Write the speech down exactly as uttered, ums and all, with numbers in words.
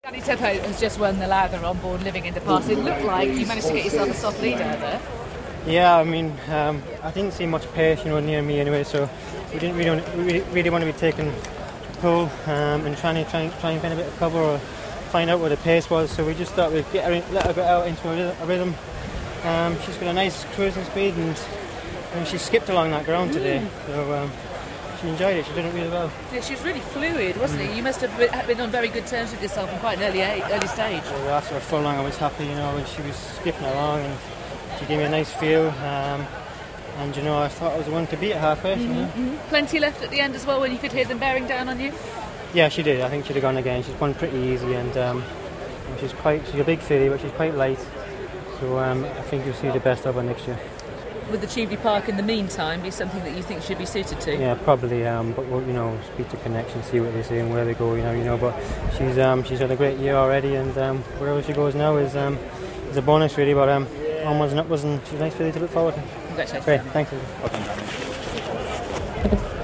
Danny Teppo has just won the Lowther on board Living in the Past. It looked like you managed to get yourself a soft lead out there. Yeah, I mean, um, I didn't see much pace, you know, near me anyway, so we didn't really, really, really want to be taking pull um, and trying to try, try and find a bit of cover or find out where the pace was. So we just thought we'd get her in, let her get out into a rhythm. Um, she's got a nice cruising speed, and, and she skipped along that ground today. Mm. So um, she enjoyed it. She did it really well. Yeah, she was really fluid, wasn't mm. it? You must have been on very good terms with yourself in quite an early early stage. Well, after a furlong, I was happy, you know, when she was skipping along, and she gave me a nice feel. Um, and you know, I thought I was the one to beat at halfway. Mm-hmm. You know? Mm-hmm. Plenty left at the end as well, when you could hear them bearing down on you. Yeah, she did. I think she'd have gone again. She's won pretty easy, and um, she's quite. She's a big filly, but she's quite light. So um, I think you'll see the best of her next year. Would the Cheveley Park in the meantime be something that you think should be suited to? Yeah, probably. Um, but we'll, you know, speak to Connection, see what they say and where they go. You know, you know. But she's um, she's had a great year already, and um, wherever she goes now is um, is a bonus really. But um, onwards and upwards, and she's a nice filly to look forward to. Congratulations. Great, thanks. Okay.